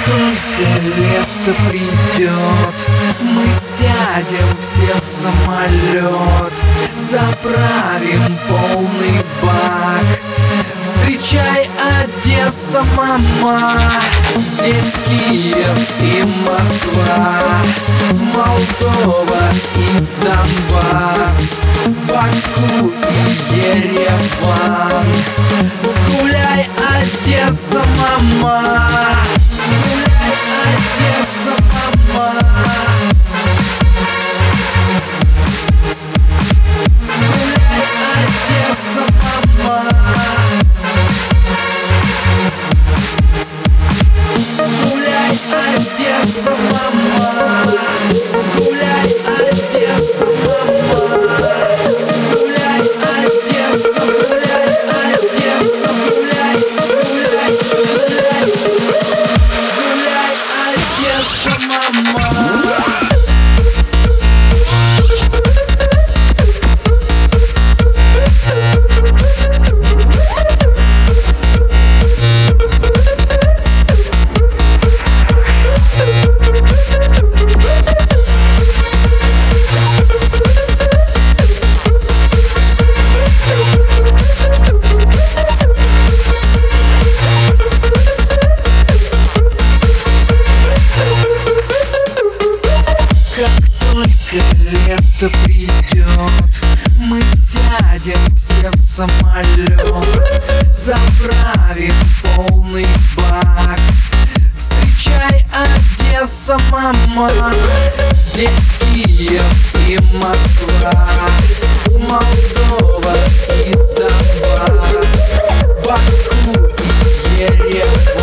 только лето придет, мы сядем все в самолет, заправим полный бак. Встречай, Одесса, мама, здесь Киев и Москва, Молдова и Донбасс, Баку и Ереван. Гуляй, Одесса, мама, гуляй, Одесса, мама. Гуляй, Одесса, мама. Гуляй, Одесса, мама. Гуляй, Одесса, мама. Гуляй, Одесса, гуляй, Одесса, гуляй, гуляй, гуляй. Гуляй, Одесса, мама. Лето придет, мы сядем все в самолет, заправим полный бак. Встречай, Одесса, мама, здесь Киев и Москва, Молдова и Донбасс, Баку и Ереван.